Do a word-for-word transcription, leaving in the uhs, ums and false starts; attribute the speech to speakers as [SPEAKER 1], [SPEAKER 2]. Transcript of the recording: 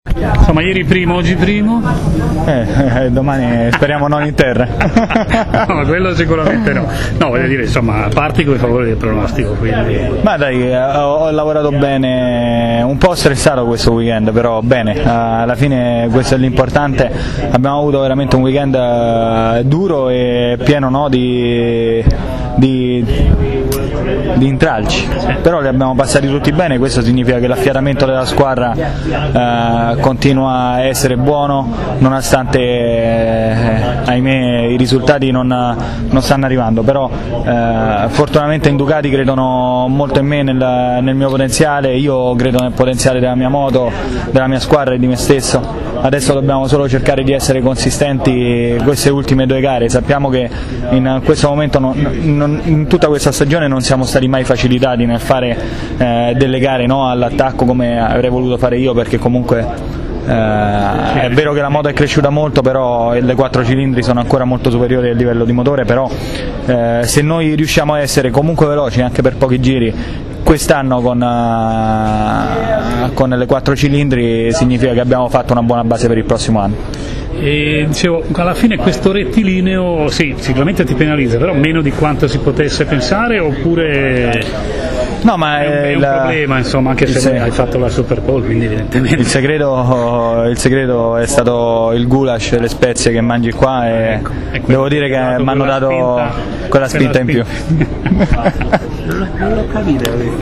[SPEAKER 1] Insomma, ieri primo, oggi primo?
[SPEAKER 2] Eh, eh, domani speriamo non in terra.
[SPEAKER 1] No, quello sicuramente no. No, voglio dire, insomma, parti come favore del pronostico, quindi...
[SPEAKER 2] Ma dai, ho, ho lavorato bene, un po' stressato questo weekend, però bene, alla fine questo è l'importante. Abbiamo avuto veramente un weekend duro e pieno, no, di, di, di intralci, però li abbiamo passati tutti bene. Questo significa che l'affiatamento della squadra eh, continua a essere buono, nonostante eh, ahimè i risultati non, non stanno arrivando, però eh, fortunatamente in Ducati credono molto in me, nel, nel mio potenziale, io credo nel potenziale della mia moto, della mia squadra e di me stesso. Adesso dobbiamo solo cercare di essere consistenti queste ultime due gare. Sappiamo che in questo momento non, non, in tutta questa stagione non siamo stati mai facilitati nel fare eh, delle gare, no, all'attacco come avrei voluto fare io, perché comunque Eh, è vero che la moto è cresciuta molto, però le quattro cilindri sono ancora molto superiori al livello di motore, però eh, se noi riusciamo a essere comunque veloci anche per pochi giri quest'anno con, uh, con le quattro cilindri, significa che abbiamo fatto una buona base per il prossimo anno.
[SPEAKER 1] E dicevo, alla fine questo rettilineo sì, sicuramente ti penalizza, però meno di quanto si potesse pensare, oppure...
[SPEAKER 2] No, ma
[SPEAKER 1] è un, è un
[SPEAKER 2] la...
[SPEAKER 1] problema, insomma, anche se hai fatto la Super Bowl, quindi evidentemente
[SPEAKER 2] il segreto, il segreto è stato il goulash e le spezie che mangi qua, e ecco, ecco, devo dire che mi hanno dato quella spinta in più.
[SPEAKER 3] Non l'ho capito.